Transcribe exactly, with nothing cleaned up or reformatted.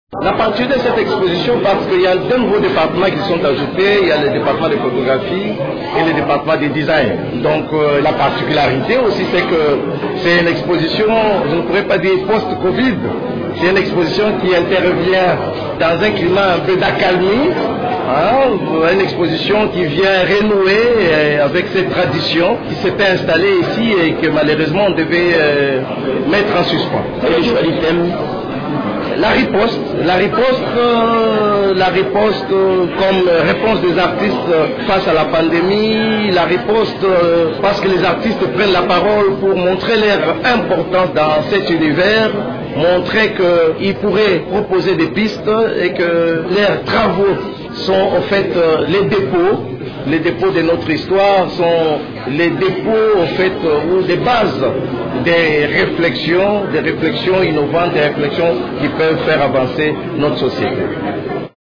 La partie de cette exposition, parce qu'il y a deux nouveaux départements qui sont ajoutés, il y a le département de photographie et le département de design. Donc euh, la particularité aussi, c'est que c'est une exposition, je ne pourrais pas dire post-Covid, c'est une exposition qui intervient dans un climat un peu d'accalmie, hein, une exposition qui vient renouer avec cette tradition qui s'était installée ici et que malheureusement on devait euh, mettre en suspens. Et le choix du thème? La riposte, la riposte, euh, la riposte euh, comme réponse des artistes face à la pandémie, la riposte euh, parce que les artistes prennent la parole pour montrer leur importance dans cet univers, montrer qu'ils pourraient proposer des pistes et que leurs travaux sont en fait euh, les dépôts, les dépôts de notre histoire sont les dépôts en fait ou des bases des réflexions, des réflexions innovantes, des réflexions qui peuvent faire avancer notre société.